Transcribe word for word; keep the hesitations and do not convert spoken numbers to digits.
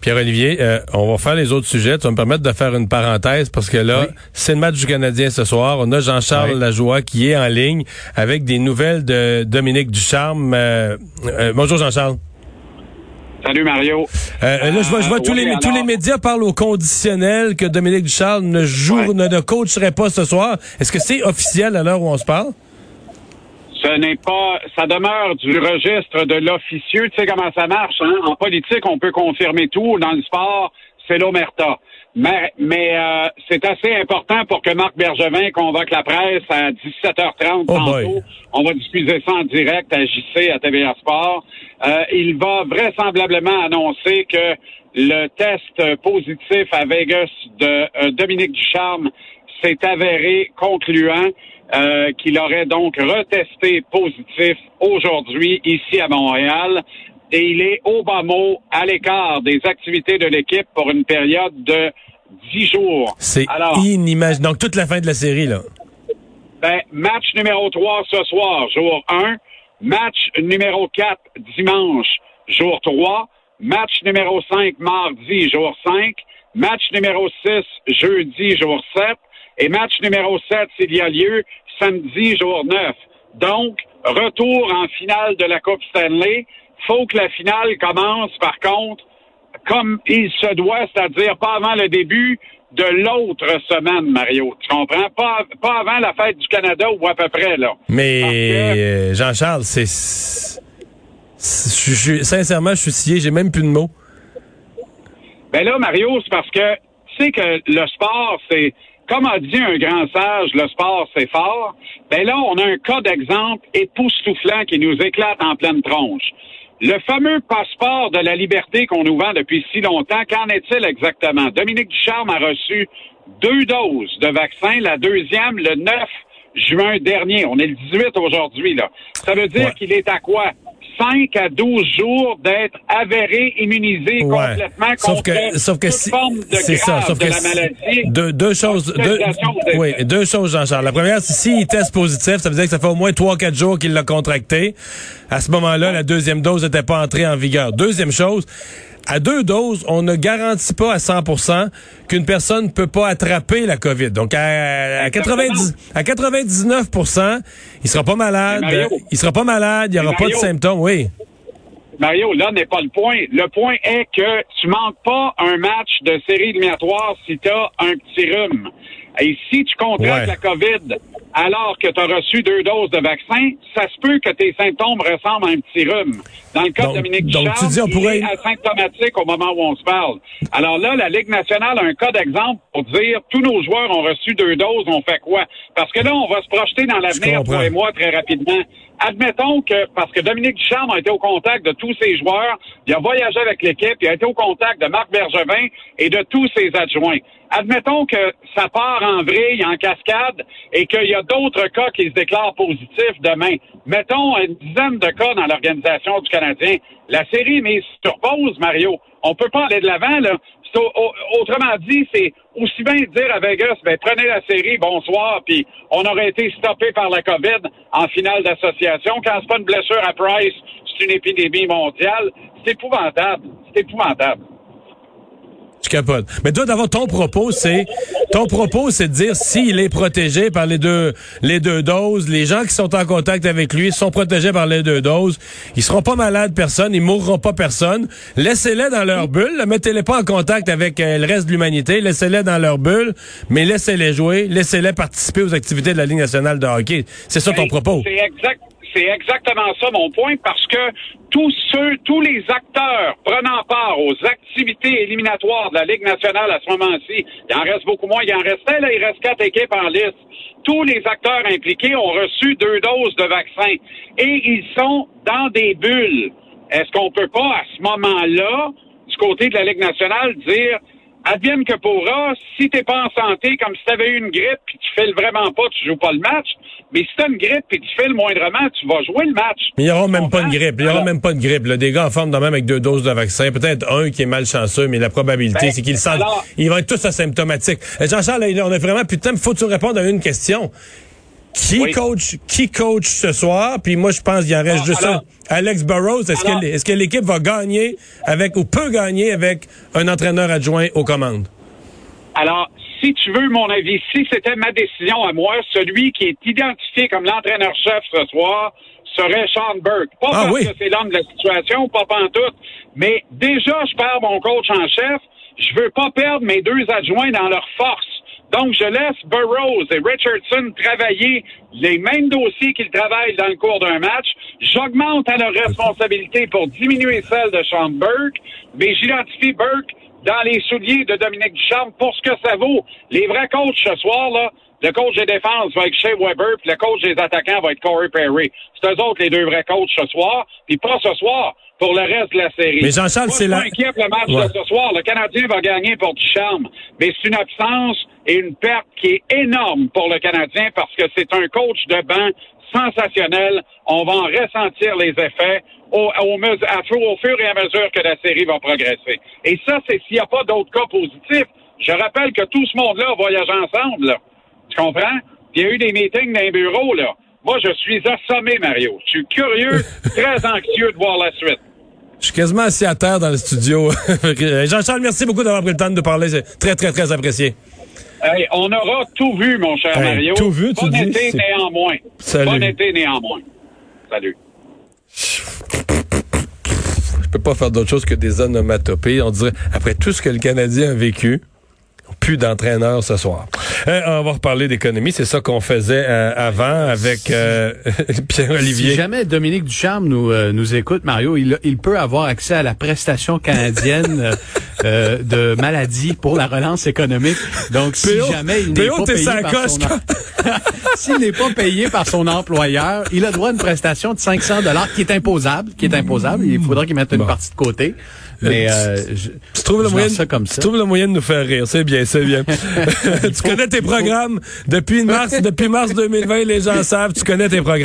Pierre-Olivier, euh, on va faire les autres sujets. Tu vas me permettre de faire une parenthèse parce que là, oui. c'est le match du Canadien ce soir. On a Jean-Charles oui. Lajoie qui est en ligne avec des nouvelles de Dominique Ducharme. Euh, euh, bonjour Jean-Charles. Salut Mario. Euh, là, je vois, je vois euh, tous, oui, les, alors... tous les médias parlent au conditionnel que Dominique Ducharme ne joue, ouais. ne, ne coacherait pas ce soir. Est-ce que c'est officiel à l'heure où on se parle? Ce n'est pas, ça demeure du registre de l'officieux. Tu sais comment ça marche, hein? En politique, on peut confirmer tout. Dans le sport, c'est l'omerta. Mais, mais euh, c'est assez important pour que Marc Bergevin convoque la presse à dix-sept heures trente oh tantôt. Boy. On va diffuser ça en direct à J C, à T V A Sport. Euh, il va vraisemblablement annoncer que le test positif à Vegas de euh, Dominique Ducharme s'est avéré concluant. Euh, qu'il aurait donc retesté positif aujourd'hui ici à Montréal et il est au bas mot à l'écart des activités de l'équipe pour une période de dix jours. C'est Alors, inimaginable. Donc toute la fin de la série, là. Ben, match numéro trois ce soir, jour un. Match numéro quatre dimanche, jour trois. Match numéro cinq mardi, jour cinq. Match numéro six jeudi, jour sept. Et match numéro sept, s'il y a lieu, samedi, jour neuf. Donc, retour en finale de la Coupe Stanley. Faut que la finale commence, par contre, comme il se doit, c'est-à-dire pas avant le début de l'autre semaine, Mario. Tu comprends? Pas, pas avant la fête du Canada ou à peu près, là. Mais, que... Jean-Charles, c'est... c'est... Je, je, sincèrement, je suis scié, j'ai même plus de mots. Ben là, Mario, c'est parce que tu sais que le sport, c'est... Comme a dit un grand sage, le sport, c'est fort. Ben là, on a un cas d'exemple époustouflant qui nous éclate en pleine tronche. Le fameux passeport de la liberté qu'on nous vend depuis si longtemps, qu'en est-il exactement? Dominique Ducharme a reçu deux doses de vaccin, la deuxième le neuf juin dernier. On est le dix-huit aujourd'hui, là. Ça veut dire ouais. qu'il est à quoi? cinq à douze jours d'être avéré, immunisé ouais. complètement sauf contre que, sauf que toute si, forme de c'est grave ça, sauf de que la maladie. Deux, deux choses, deux, oui, deux choses, Jean-Charles. La première, c'est s'il teste positif, ça veut dire que ça fait au moins trois quatre jours qu'il l'a contracté. À ce moment-là, la deuxième dose n'était pas entrée en vigueur. Deuxième chose, à deux doses, on ne garantit pas à cent pour cent qu'une personne ne peut pas attraper la COVID. Donc, à, à, quatre-vingt-dix, à quatre-vingt-dix-neuf pour cent, il sera pas malade. Mario, il sera pas malade, il n'y aura Mario, pas de symptômes, oui. Mario, là n'est pas le point. Le point est que tu manques pas un match de série éliminatoire si tu as un petit rhume. Et si tu contractes ouais. la COVID alors que tu as reçu deux doses de vaccin, ça se peut que tes symptômes ressemblent à un petit rhume. Dans le cas donc, de Dominique Ducharme, tu dis on pourrait... il est asymptomatique au moment où on se parle. Alors là, la Ligue nationale a un cas d'exemple pour dire tous nos joueurs ont reçu deux doses, on fait quoi? Parce que là, on va se projeter dans l'avenir, toi et moi, très rapidement. Admettons que, parce que Dominique Ducharme a été au contact de tous ses joueurs, il a voyagé avec l'équipe, il a été au contact de Marc Bergevin et de tous ses adjoints. Admettons que ça part en vrille, en cascade, et qu'il y a d'autres cas qui se déclarent positifs demain. Mettons une dizaine de cas dans l'organisation du Canadien. La série est mise sur pause, Mario. On peut pas aller de l'avant, là. C'est au, au, autrement dit, c'est aussi bien dire à Vegas, ben, prenez la série, bonsoir, puis on aurait été stoppé par la COVID en finale d'association. Quand c'est pas une blessure à Price, c'est une épidémie mondiale. C'est épouvantable. C'est épouvantable. Je capote. Mais toi, d'abord, ton propos, c'est ton propos, c'est de dire s'il est protégé par les deux les deux doses, les gens qui sont en contact avec lui sont protégés par les deux doses, ils seront pas malades personne, ils mourront pas personne. Laissez-les dans leur bulle, mettez-les pas en contact avec euh, le reste de l'humanité, laissez-les dans leur bulle, mais laissez-les jouer, laissez-les participer aux activités de la Ligue nationale de hockey. C'est ça ton propos. C'est exact. C'est exactement ça mon point, parce que tous ceux, tous les acteurs prenant part aux activités éliminatoires de la Ligue nationale à ce moment-ci, il en reste beaucoup moins, il en restait, là, il reste quatre équipes en liste. Tous les acteurs impliqués ont reçu deux doses de vaccin et ils sont dans des bulles. Est-ce qu'on peut pas, à ce moment-là, du côté de la Ligue nationale, dire advienne que pourra, si t'es pas en santé, comme si t'avais eu une grippe puis tu files vraiment pas, tu joues pas le match. Mais si t'as une grippe puis tu files moindrement, tu vas jouer le match. Mais il y aura même pas de grippe. Il y aura même pas de grippe. Là, des gars en forme de même avec deux doses de vaccin. Peut-être un qui est malchanceux, mais la probabilité, ben, c'est qu'ils sentent. Ils vont être tous asymptomatiques. Jean-Charles, on a vraiment plus de temps. Il faut que tu répondes à une question. Qui oui. coach qui coach ce soir? Puis moi, je pense qu'il en reste ah, juste alors, un. Alex Burrows, est-ce alors, que, est-ce que l'équipe va gagner avec ou peut gagner avec un entraîneur adjoint aux commandes? Alors, si tu veux mon avis, si c'était ma décision à moi, celui qui est identifié comme l'entraîneur-chef ce soir serait Sean Burke. Pas ah, parce oui. que c'est l'homme de la situation, pas pantoute, mais déjà, je perds mon coach en chef. Je veux pas perdre mes deux adjoints dans leur force. Donc, je laisse Burrows et Richardson travailler les mêmes dossiers qu'ils travaillent dans le cours d'un match. J'augmente à leur responsabilité pour diminuer celle de Sean Burke, mais j'identifie Burke dans les souliers de Dominique Ducharme pour ce que ça vaut. Les vrais coachs ce soir, là, le coach des défenses va être Shea Weber, puis le coach des attaquants va être Corey Perry. C'est eux autres les deux vrais coachs ce soir, puis pas ce soir, pour le reste de la série. Mais Jean-Charles, c'est là. Moi, je suis inquiet pour le match ouais. de ce soir. Le Canadien va gagner pour Ducharme, mais c'est une absence et une perte qui est énorme pour le Canadien parce que c'est un coach de banc sensationnel. On va en ressentir les effets au, au, à, au fur et à mesure que la série va progresser. Et ça, c'est s'il n'y a pas d'autres cas positifs. Je rappelle que tout ce monde-là voyage ensemble, là. Tu comprends? Il y a eu des meetings dans les bureaux, là. Moi, je suis assommé, Mario. Je suis curieux, très anxieux de voir la suite. Je suis quasiment assis à terre dans le studio. Jean-Charles, merci beaucoup d'avoir pris le temps de nous parler. C'est très, très, très apprécié. Hey, on aura tout vu, mon cher hey, Mario. Tout vu, tu bon dis? Été c'est... néanmoins. Salut. Bon été néanmoins. Salut. Je peux pas faire d'autre chose que des onomatopées. On dirait, après tout ce que le Canadien a vécu, plus d'entraîneurs ce soir. Euh, on va reparler d'économie. C'est ça qu'on faisait euh, avant avec euh, Pierre-Olivier. Si jamais Dominique Ducharme nous euh, nous écoute, Mario, il, il peut avoir accès à la prestation canadienne euh, de maladie pour la relance économique. Donc, si P O, jamais il P n'est O, pas payé par son em... s'il n'est pas payé par son employeur, il a droit à une prestation de cinq cents dollars qui est imposable, qui est imposable. Il faudra qu'il mette une bon. partie de côté. Mais euh, je, tu trouves le moyen, ça comme ça. Tu trouves le moyen de nous faire rire, c'est bien, c'est bien. tu connais tes programmes depuis mars, depuis mars deux mille vingt, les gens savent, tu connais tes programmes.